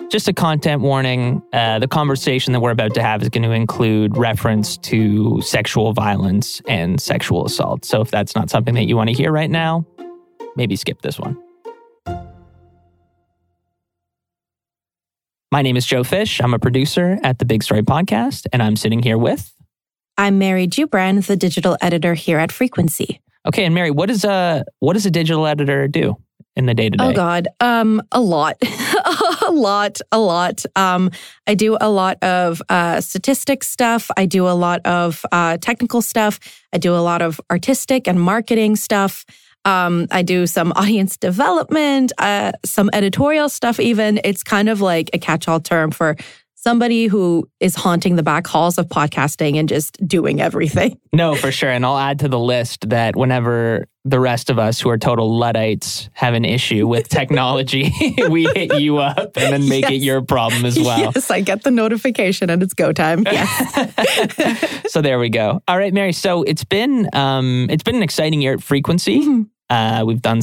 Just a content warning, the conversation that we're about to have is going to include reference to sexual violence and sexual assault. So if that's not something that you want to hear right now, maybe skip this one. My name is Joe Fish. I'm a producer at the Big Story Podcast, and I'm sitting here with... I'm Mary Jubran, the digital editor here at Frequency. Okay, and Mary, what does a digital editor do in the day-to-day? Oh, God. A lot. a lot. I do a lot of statistics stuff. I do a lot of technical stuff. I do a lot of artistic and marketing stuff. I do some audience development, some editorial stuff even. It's kind of like a catch-all term for somebody who is haunting the back halls of podcasting and just doing everything. No, for sure. And I'll add to the list that whenever the rest of us who are total Luddites have an issue with technology, we hit you up and then make it your problem as well. Yes, I get the notification and it's go time. Yes. So there we go. All right, Mary. So it's been an exciting year at Frequency. Mm-hmm. We've done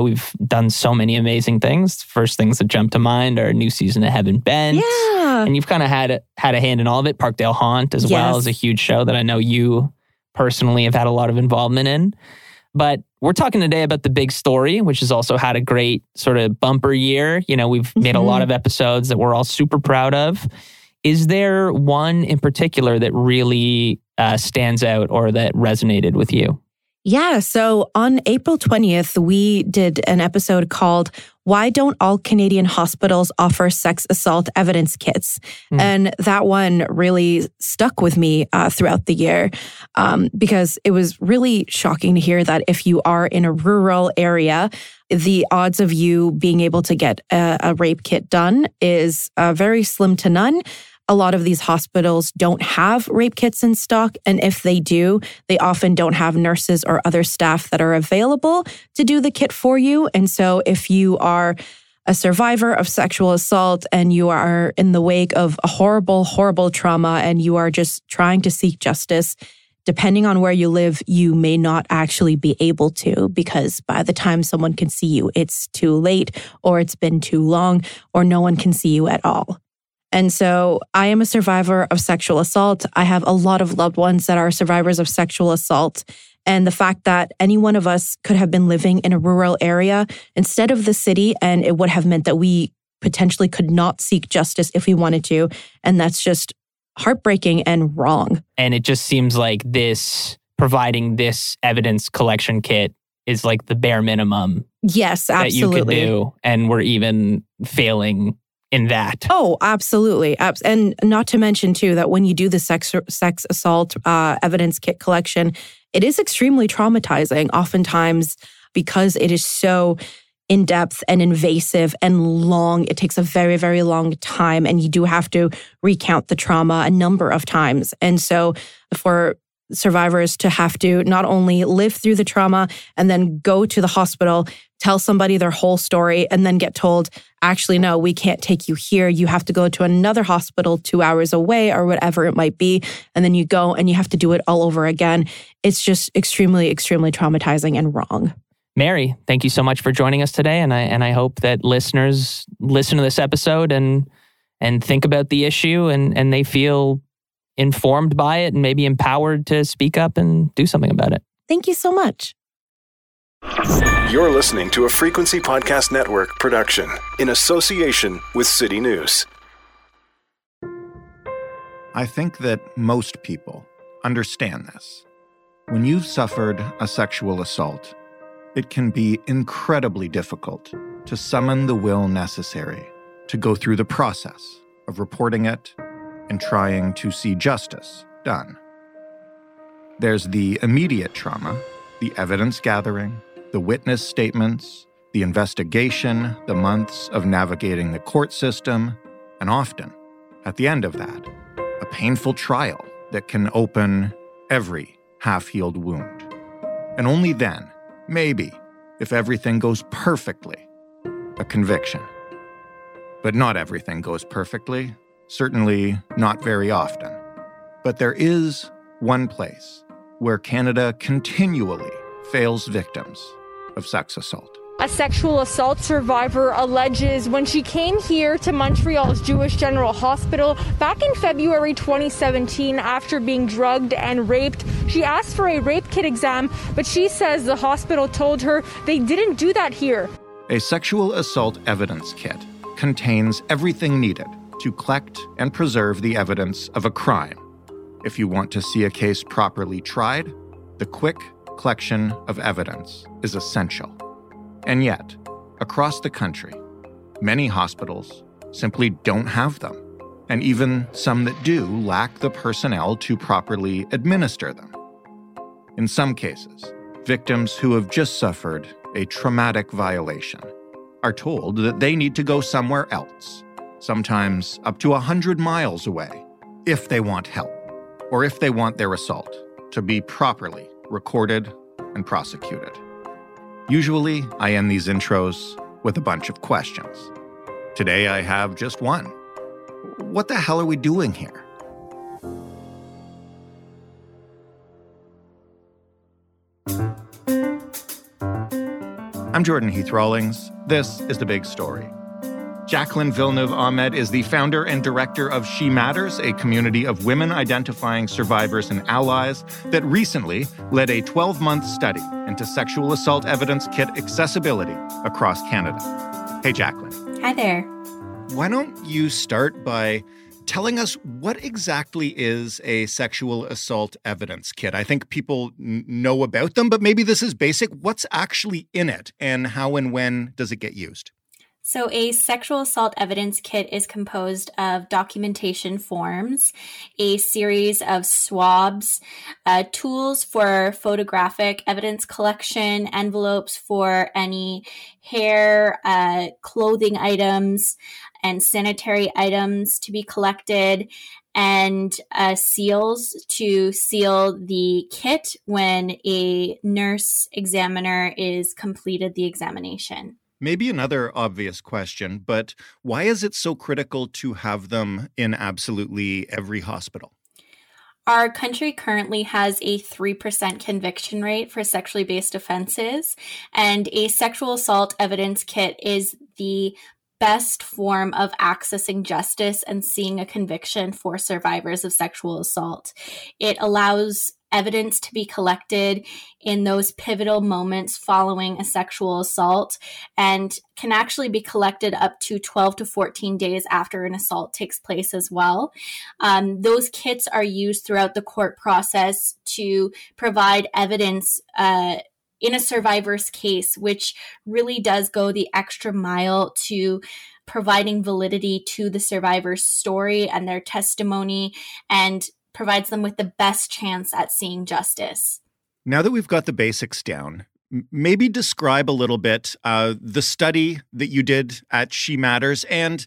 so many amazing things. First things that jump to mind are a new season of Heaven Bent. Yeah. And you've kind of had a hand in all of it. Parkdale Haunt as well is a huge show that I know you personally have had a lot of involvement in. But we're talking today about The Big Story, which has also had a great sort of bumper year. You know, we've made a lot of episodes that we're all super proud of. Is there one in particular that really stands out or that resonated with you? Yeah, so on April 20th, we did an episode called Why Don't All Canadian Hospitals Offer Sex Assault Evidence Kits? And that one really stuck with me throughout the year because it was really shocking to hear that if you are in a rural area, the odds of you being able to get a rape kit done is very slim to none. A lot of these hospitals don't have rape kits in stock, and if they do, they often don't have nurses or other staff that are available to do the kit for you. And so if you are a survivor of sexual assault and you are in the wake of a horrible, horrible trauma and you are just trying to seek justice, depending on where you live, you may not actually be able to, because by the time someone can see you, it's too late, or it's been too long, or no one can see you at all. And so I am a survivor of sexual assault. I have a lot of loved ones that are survivors of sexual assault. And the fact that any one of us could have been living in a rural area instead of the city, and it would have meant that we potentially could not seek justice if we wanted to. And that's just heartbreaking and wrong. And it just seems like providing this evidence collection kit is like the bare minimum. Yes, absolutely. That you could do. And we're even failing in that. Oh, absolutely. And not to mention, too, that when you do the sex assault evidence kit collection, it is extremely traumatizing, oftentimes because it is so in-depth and invasive and long. It takes a very, very long time, and you do have to recount the trauma a number of times. And so for survivors to have to not only live through the trauma and then go to the hospital, tell somebody their whole story, and then get told, actually, no, we can't take you here. You have to go to another hospital 2 hours away or whatever it might be. And then you go and you have to do it all over again. It's just extremely, extremely traumatizing and wrong. Mary, thank you so much for joining us today. And I hope that listeners listen to this episode and think about the issue and they feel informed by it and maybe empowered to speak up and do something about it. Thank you so much. You're listening to a Frequency Podcast Network production in association with City News. I think that most people understand this. When you've suffered a sexual assault, it can be incredibly difficult to summon the will necessary to go through the process of reporting it and trying to see justice done. There's the immediate trauma, the evidence gathering, the witness statements, the investigation, the months of navigating the court system, and often, at the end of that, a painful trial that can open every half-healed wound. And only then, maybe, if everything goes perfectly, a conviction. But not everything goes perfectly. Certainly not very often. But there is one place where Canada continually fails victims of sex assault. a sexual assault survivor alleges when she came here to Montreal's Jewish General Hospital back in February 2017 after being drugged and raped. She asked for a rape kit exam, but she says the hospital told her they didn't do that here. A sexual assault evidence kit contains everything needed to collect and preserve the evidence of a crime. If you want to see a case properly tried, the quick collection of evidence is essential. And yet, across the country, many hospitals simply don't have them, and even some that do lack the personnel to properly administer them. In some cases, victims who have just suffered a traumatic violation are told that they need to go somewhere else, sometimes up to 100 miles away, if they want help, or if they want their assault to be properly recorded and prosecuted. Usually, I end these intros with a bunch of questions. Today, I have just one. What the hell are we doing here? I'm Jordan Heath Rawlings. This is The Big Story. Jacqueline Villeneuve-Ahmed is the founder and director of She Matters, a community of women identifying survivors and allies that recently led a 12-month study into sexual assault evidence kit accessibility across Canada. Hey, Jacqueline. Hi there. Why don't you start by telling us what exactly is a sexual assault evidence kit? I think people know about them, but maybe this is basic. What's actually in it, and how and when does it get used? So a sexual assault evidence kit is composed of documentation forms, a series of swabs, tools for photographic evidence collection, envelopes for any hair, clothing items, and sanitary items to be collected, and seals to seal the kit when a nurse examiner is completed the examination. Maybe another obvious question, but why is it so critical to have them in absolutely every hospital? Our country currently has a 3% conviction rate for sexually based offenses, and a sexual assault evidence kit is the best form of accessing justice and seeing a conviction for survivors of sexual assault. It allows evidence to be collected in those pivotal moments following a sexual assault and can actually be collected up to 12 to 14 days after an assault takes place as well. Those kits are used throughout the court process to provide evidence in a survivor's case, which really does go the extra mile to providing validity to the survivor's story and their testimony, and provides them with the best chance at seeing justice. Now that we've got the basics down, maybe describe a little bit the study that you did at She Matters and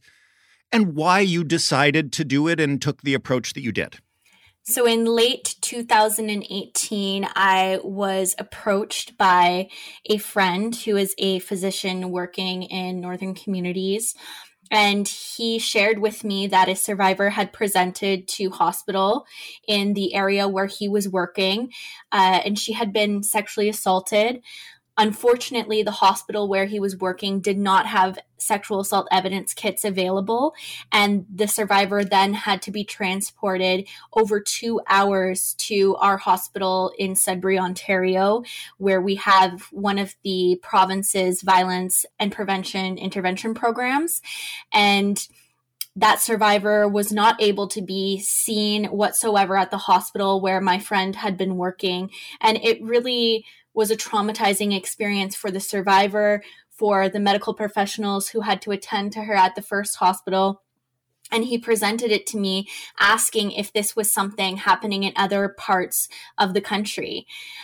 why you decided to do it and took the approach that you did. So in late 2018, I was approached by a friend who is a physician working in Northern Communities. And he shared with me that a survivor had presented to hospital in the area where he was working, and she had been sexually assaulted. Unfortunately, the hospital where he was working did not have sexual assault evidence kits available, and the survivor then had to be transported over 2 hours to our hospital in Sudbury, Ontario, where we have one of the province's violence and prevention intervention programs. And that survivor was not able to be seen whatsoever at the hospital where my friend had been working. And it really was a traumatizing experience for the survivor, for the medical professionals who had to attend to her at the first hospital. And he presented it to me, asking if this was something happening in other parts of the country.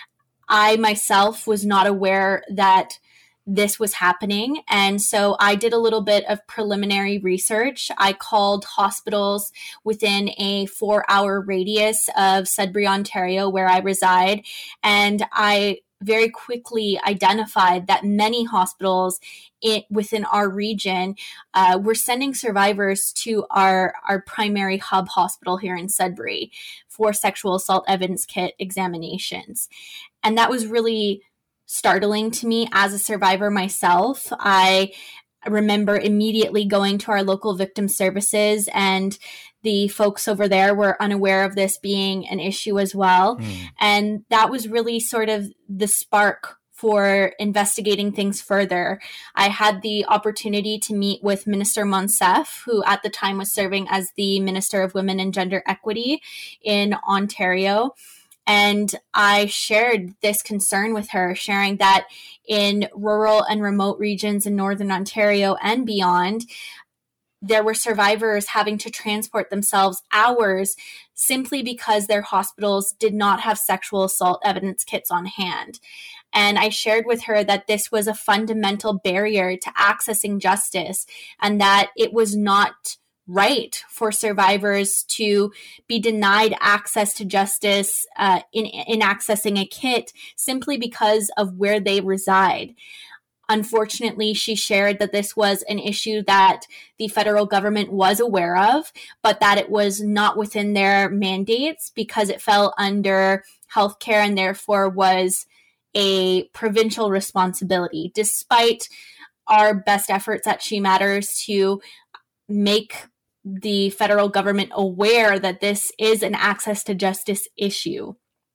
I myself was not aware that this was happening. And so I did a little bit of preliminary research. I called hospitals within a 4-hour radius of Sudbury, Ontario, where I reside. And I very quickly identified that many hospitals within our region were sending survivors to our primary hub hospital here in Sudbury for sexual assault evidence kit examinations. And that was really startling to me as a survivor myself. I remember immediately going to our local victim services, and the folks over there were unaware of this being an issue as well. And that was really sort of the spark for investigating things further. I had the opportunity to meet with Minister Monsef, who at the time was serving as the Minister of Women and Gender Equity in Ontario. And I shared this concern with her, sharing that in rural and remote regions in Northern Ontario and beyond, there were survivors having to transport themselves hours simply because their hospitals did not have sexual assault evidence kits on hand. And I shared with her that this was a fundamental barrier to accessing justice, and that it was not right for survivors to be denied access to justice in accessing a kit simply because of where they reside. Unfortunately, she shared that this was an issue that the federal government was aware of, but that it was not within their mandates because it fell under healthcare and therefore was a provincial responsibility, despite our best efforts at She Matters to make the federal government aware that this is an access to justice issue.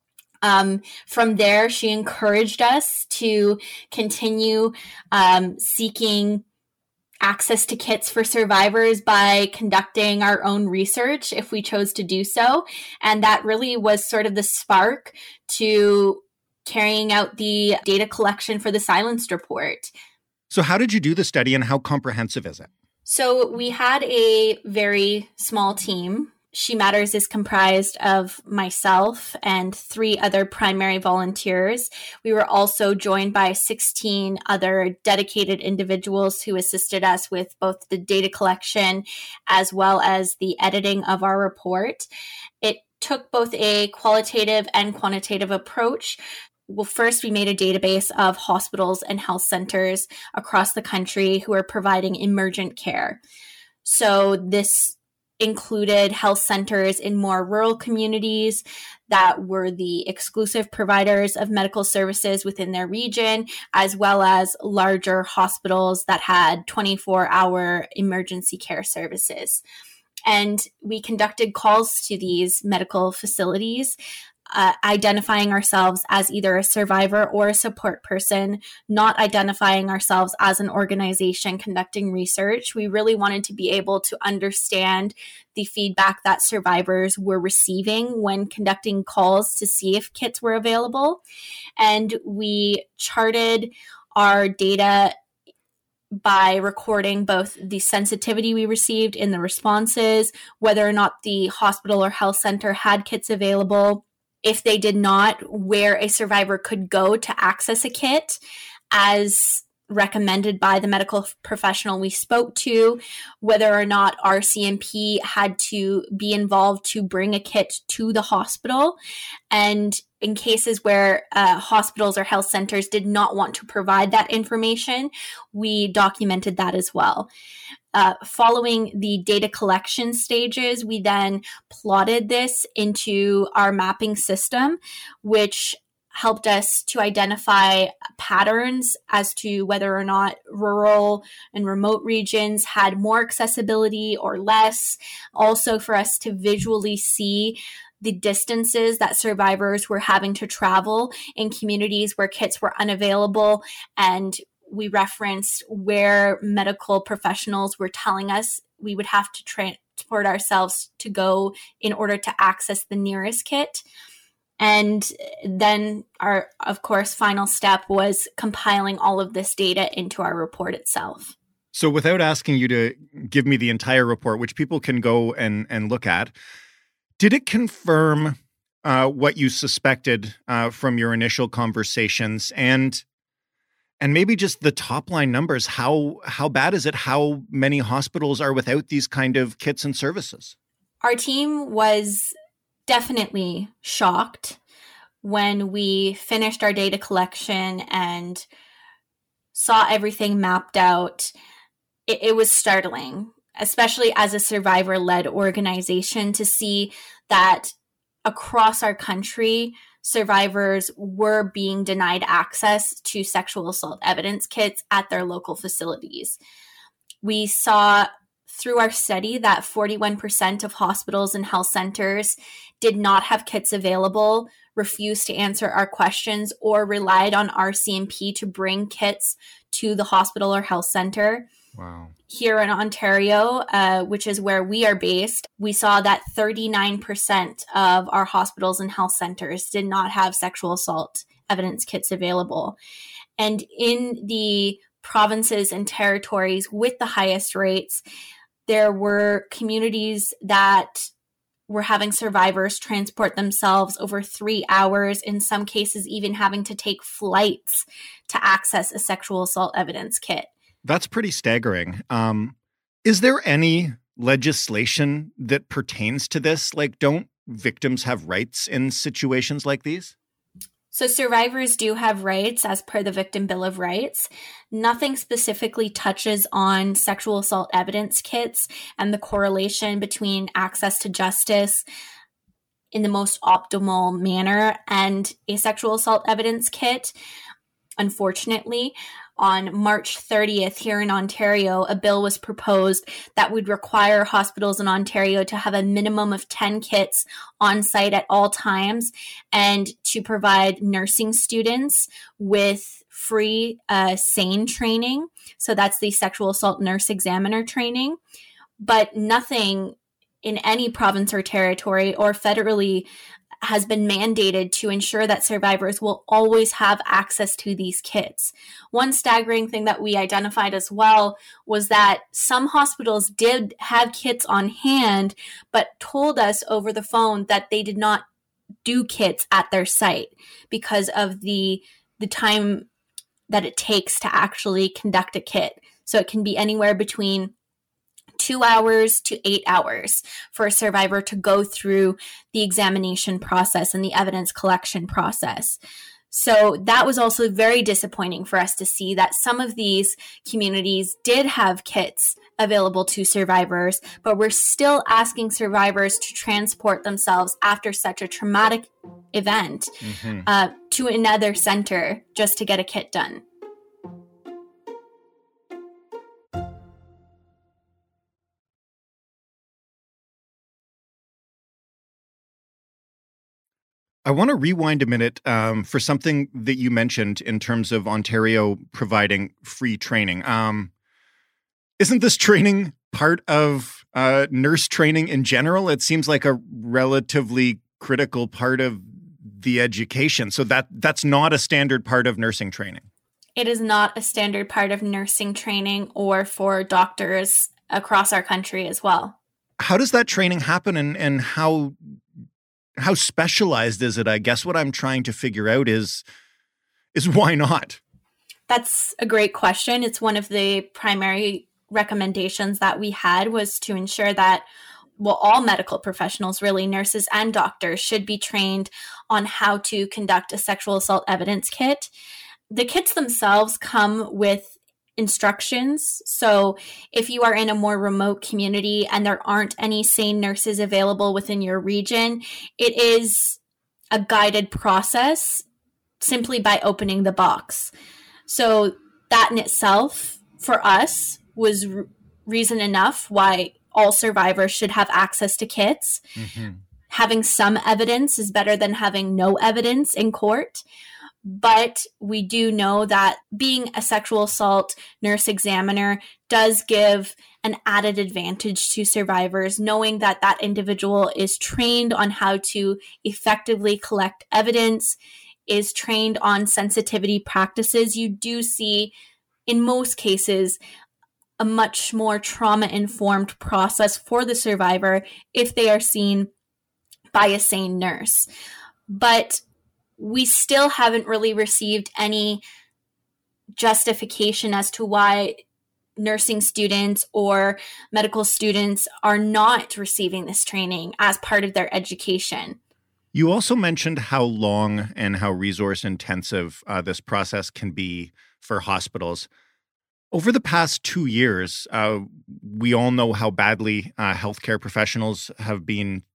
From there, she encouraged us to continue seeking access to kits for survivors by conducting our own research if we chose to do so. And that really was sort of the spark to carrying out the data collection for the Silenced Report. So how did you do the study, and how comprehensive is it? So we had a very small team. She Matters is comprised of myself and 3 other primary volunteers. We were also joined by 16 other dedicated individuals who assisted us with both the data collection as well as the editing of our report. It took both a qualitative and quantitative approach. Well, first, we made a database of hospitals and health centers across the country who are providing emergent care. So this included health centers in more rural communities that were the exclusive providers of medical services within their region, as well as larger hospitals that had 24-hour emergency care services. And we conducted calls to these medical facilities, identifying ourselves as either a survivor or a support person, not identifying ourselves as an organization conducting research. We really wanted to be able to understand the feedback that survivors were receiving when conducting calls to see if kits were available. And we charted our data by recording both the sensitivity we received in the responses, whether or not the hospital or health center had kits available, if they did not, where a survivor could go to access a kit as recommended by the medical professional we spoke to, whether or not our CMP had to be involved to bring a kit to the hospital. And in cases where hospitals or health centers did not want to provide that information, we documented that as well. Following the data collection stages, we then plotted this into our mapping system, which helped us to identify patterns as to whether or not rural and remote regions had more accessibility or less. Also for us to visually see the distances that survivors were having to travel in communities where kits were unavailable. And we referenced where medical professionals were telling us we would have to transport ourselves to go in order to access the nearest kit. And then our, of course, final step was compiling all of this data into our report itself. So without asking you to give me the entire report, which people can go and look at, did it confirm what you suspected from your initial conversations, and maybe just the top line numbers? How bad is it? How many hospitals are without these kind of kits and services? Our team was definitely shocked when we finished our data collection and saw everything mapped out. It was startling, especially as a survivor-led organization, to see that across our country, survivors were being denied access to sexual assault evidence kits at their local facilities. We saw through our study that 41% of hospitals and health centers did not have kits available, refused to answer our questions, or relied on RCMP to bring kits to the hospital or health center. Wow. Here in Ontario, which is where we are based, we saw that 39% of our hospitals and health centers did not have sexual assault evidence kits available. And in the provinces and territories with the highest rates, there were communities that were having survivors transport themselves over 3 hours, in some cases even having to take flights to access a sexual assault evidence kit. That's pretty staggering. Is there any legislation that pertains to this? Like, don't victims have rights in situations like these? So survivors do have rights as per the Victim Bill of Rights. Nothing specifically touches on sexual assault evidence kits and the correlation between access to justice in the most optimal manner and a sexual assault evidence kit. Unfortunately, on March 30th here in Ontario, a bill was proposed that would require hospitals in Ontario to have a minimum of 10 kits on site at all times and to provide nursing students with free SANE training. So that's the sexual assault nurse examiner training. But nothing in any province or territory or federally has been mandated to ensure that survivors will always have access to these kits. One staggering thing that we identified as well was that some hospitals did have kits on hand, but told us over the phone that they did not do kits at their site because of the time that it takes to actually conduct a kit. So it can be anywhere between 2 hours to 8 hours for a survivor to go through the examination process and the evidence collection process. So that was also very disappointing for us to see that some of these communities did have kits available to survivors, but we're still asking survivors to transport themselves after such a traumatic event to another center just to get a kit done. I want to rewind a minute for something that you mentioned in terms of Ontario providing free training. Isn't this training part of nurse training in general? It seems like a relatively critical part of the education. So that's not a standard part of nursing training. It is not a standard part of nursing training or for doctors across our country as well. How does that training happen and how specialized is it? I guess what I'm trying to figure out is why not? That's a great question. It's one of the primary recommendations that we had was to ensure that, well, all medical professionals, really nurses and doctors, should be trained on how to conduct a sexual assault evidence kit. The kits themselves come with instructions. So if you are in a more remote community and there aren't any SANE nurses available within your region, it is a guided process simply by opening the box. So that in itself for us was reason enough why all survivors should have access to kits. Having some evidence is better than having no evidence in court. But we do know that being a sexual assault nurse examiner does give an added advantage to survivors, knowing that that individual is trained on how to effectively collect evidence, is trained on sensitivity practices. You do see, in most cases, a much more trauma-informed process for the survivor if they are seen by a SANE nurse. But we still haven't really received any justification as to why nursing students or medical students are not receiving this training as part of their education. You also mentioned how long and how resource intensive this process can be for hospitals. Over the past 2 years, we all know how badly healthcare professionals have been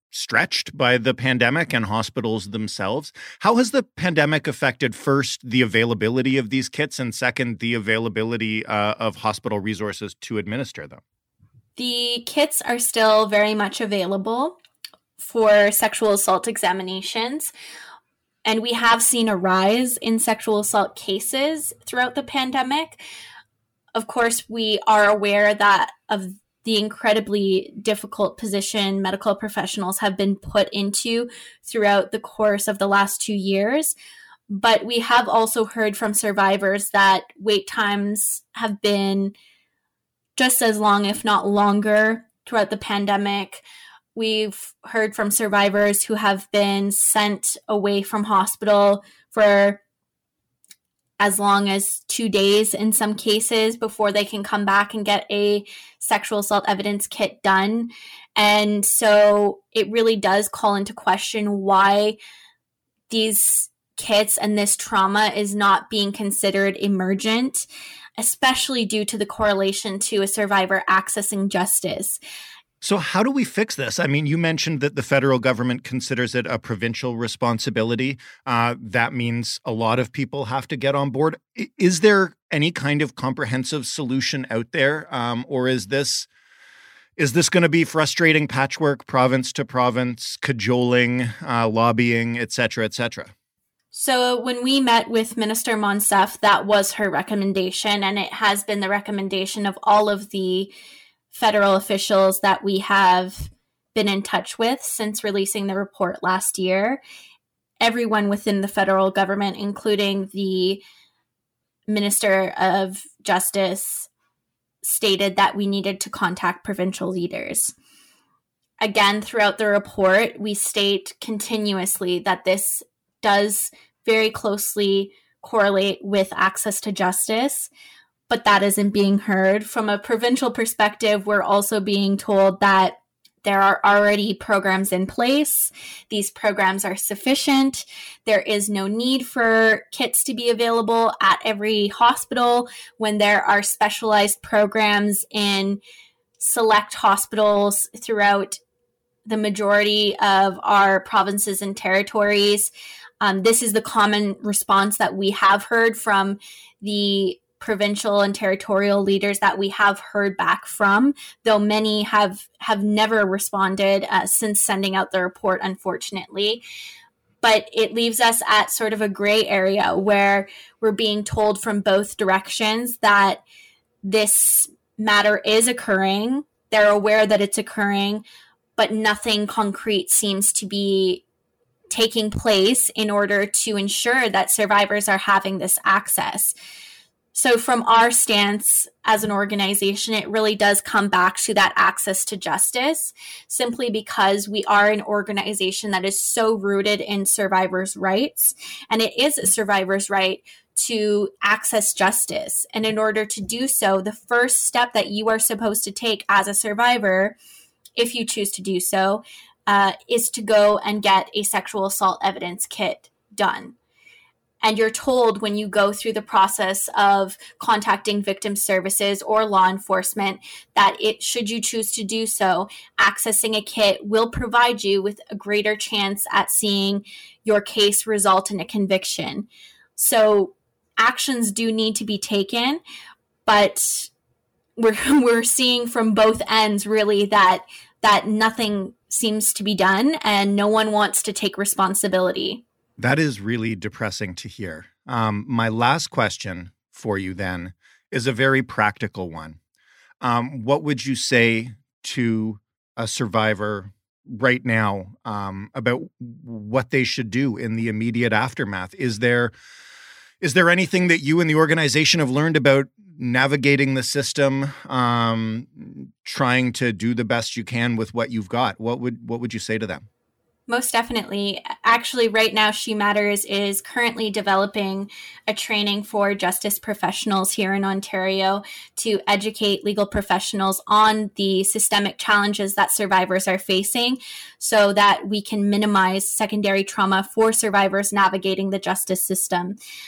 stretched by the pandemic and hospitals themselves. How has the pandemic affected, first, the availability of these kits, and second, the availability of hospital resources to administer them? The kits are still very much available for sexual assault examinations. And we have seen a rise in sexual assault cases throughout the pandemic. Of course, we are aware that of the incredibly difficult position medical professionals have been put into throughout the course of the last 2 years. But we have also heard from survivors that wait times have been just as long, if not longer, throughout the pandemic. We've heard from survivors who have been sent away from hospital for as long as 2 days in some cases before they can come back and get a sexual assault evidence kit done. And so it really does call into question why these kits and this trauma is not being considered emergent, especially due to the correlation to a survivor accessing justice. So how do we fix this? I mean, you mentioned that the federal government considers it a provincial responsibility. That means a lot of people have to get on board. Is there any kind of comprehensive solution out there? Or is this going to be frustrating patchwork, province to province, cajoling, lobbying, et cetera, et cetera? So when we met with Minister Monsef, that was her recommendation, and it has been the recommendation of all of the federal officials that we have been in touch with since releasing the report last year. Everyone within the federal government, including the Minister of Justice, stated that we needed to contact provincial leaders. Again, throughout the report, we state continuously that this does very closely correlate with access to justice, but that isn't being heard. From a provincial perspective, we're also being told that there are already programs in place. These programs are sufficient. There is no need for kits to be available at every hospital when there are specialized programs in select hospitals throughout the majority of our provinces and territories. This is the common response that we have heard from the provincial and territorial leaders that we have heard back from, though many have never responded since sending out the report, unfortunately. But it leaves us at sort of a gray area where we're being told from both directions that this matter is occurring. They're aware that it's occurring, but nothing concrete seems to be taking place in order to ensure that survivors are having this access. So from our stance as an organization, it really does come back to that access to justice, simply because we are an organization that is so rooted in survivors' rights. And it is a survivor's right to access justice. And in order to do so, the first step that you are supposed to take as a survivor, if you choose to do so, is to go and get a sexual assault evidence kit done. And you're told when you go through the process of contacting victim services or law enforcement that should you choose to do so, accessing a kit will provide you with a greater chance at seeing your case result in a conviction. So actions do need to be taken, but we're seeing from both ends really that nothing seems to be done and no one wants to take responsibility. That is really depressing to hear. My last question for you then is a very practical one. What would you say to a survivor right now about what they should do in the immediate aftermath? Is there anything that you and the organization have learned about navigating the system, trying to do the best you can with what you've got? What would you say to them? Most definitely. Actually, right now, She Matters is currently developing a training for justice professionals here in Ontario to educate legal professionals on the systemic challenges that survivors are facing so that we can minimize secondary trauma for survivors navigating the justice system.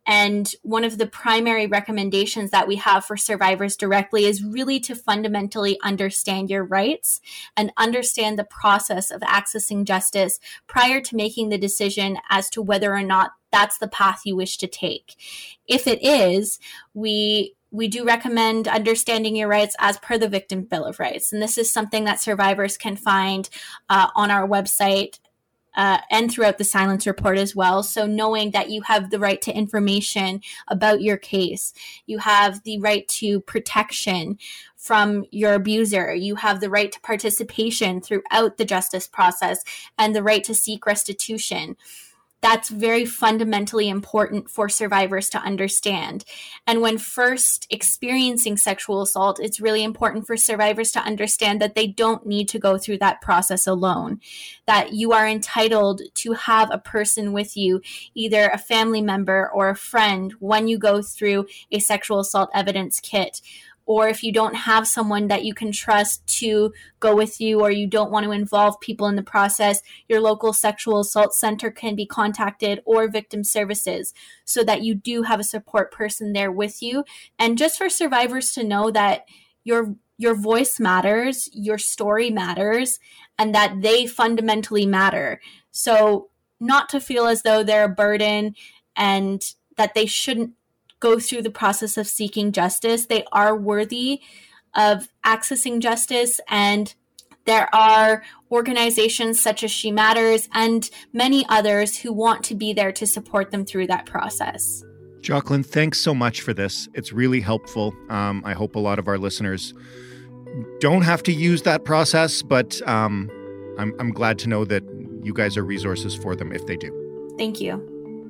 And one of the primary recommendations that we have for survivors directly is really to fundamentally understand your rights and understand the process of accessing justice prior to making the decision as to whether or not that's the path you wish to take. If it is, we do recommend understanding your rights as per the Victim Bill of Rights. And this is something that survivors can find on our website and throughout the Silence Report as well. So knowing that you have the right to information about your case, you have the right to protection from your abuser, you have the right to participation throughout the justice process, and the right to seek restitution. That's very fundamentally important for survivors to understand. And when first experiencing sexual assault, it's really important for survivors to understand that they don't need to go through that process alone, that you are entitled to have a person with you, either a family member or a friend, when you go through a sexual assault evidence kit. Or if you don't have someone that you can trust to go with you, or you don't want to involve people in the process, your local sexual assault center can be contacted, or victim services, so that you do have a support person there with you. And just for survivors to know that your voice matters, your story matters, and that they fundamentally matter. So not to feel as though they're a burden and that they shouldn't go through the process of seeking justice. They are worthy of accessing justice, and there are organizations such as She Matters and many others who want to be there to support them through that process. Jocelyn, thanks so much for this. It's really helpful. I hope a lot of our listeners don't have to use that process, but I'm glad to know that you guys are resources for them if they do. Thank you.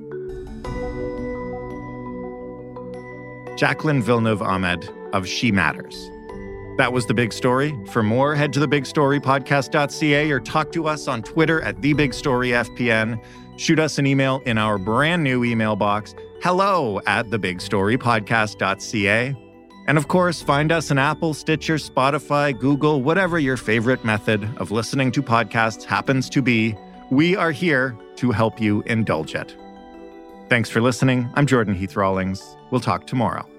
Jacqueline Villeneuve-Ahmed of She Matters. That was The Big Story. For more, head to thebigstorypodcast.ca or talk to us on Twitter at TheBigStoryFPN. Shoot us an email in our brand new email box, hello@thebigstorypodcast.ca. And of course, find us on Apple, Stitcher, Spotify, Google, whatever your favorite method of listening to podcasts happens to be. We are here to help you indulge it. Thanks for listening. I'm Jordan Heath Rawlings. We'll talk tomorrow.